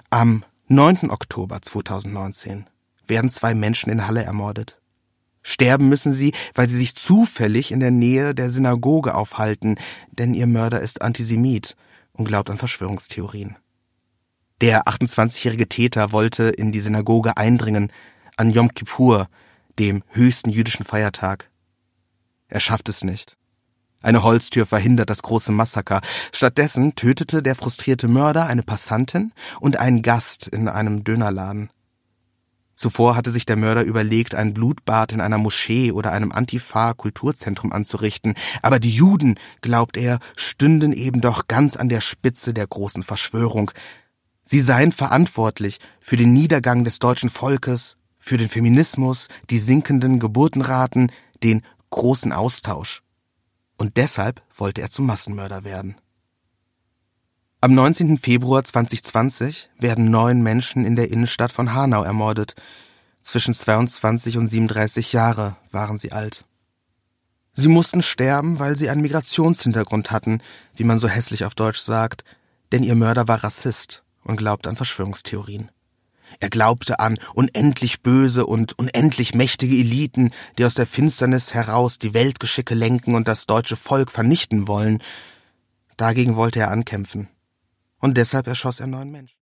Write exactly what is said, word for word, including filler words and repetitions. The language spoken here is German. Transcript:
Am neunten Oktober zweitausendneunzehn werden zwei Menschen in Halle ermordet. Sterben müssen sie, weil sie sich zufällig in der Nähe der Synagoge aufhalten, denn ihr Mörder ist Antisemit und glaubt an Verschwörungstheorien. Der achtundzwanzigjährige Täter wollte in die Synagoge eindringen, an Yom Kippur, dem höchsten jüdischen Feiertag. Er schafft es nicht. Eine Holztür verhindert das große Massaker. Stattdessen tötete der frustrierte Mörder eine Passantin und einen Gast in einem Dönerladen. Zuvor hatte sich der Mörder überlegt, ein Blutbad in einer Moschee oder einem Antifa-Kulturzentrum anzurichten, aber die Juden, glaubt er, stünden eben doch ganz an der Spitze der großen Verschwörung. Sie seien verantwortlich für den Niedergang des deutschen Volkes, für den Feminismus, die sinkenden Geburtenraten, den großen Austausch. Und deshalb wollte er zum Massenmörder werden. Am neunzehnten Februar zweitausendzwanzig werden neun Menschen in der Innenstadt von Hanau ermordet. Zwischen zweiundzwanzig und siebenunddreißig Jahre waren sie alt. Sie mussten sterben, weil sie einen Migrationshintergrund hatten, wie man so hässlich auf Deutsch sagt, denn ihr Mörder war Rassist und glaubte an Verschwörungstheorien. Er glaubte an unendlich böse und unendlich mächtige Eliten, die aus der Finsternis heraus die Weltgeschicke lenken und das deutsche Volk vernichten wollen. Dagegen wollte er ankämpfen. Und deshalb erschoss er neun Menschen.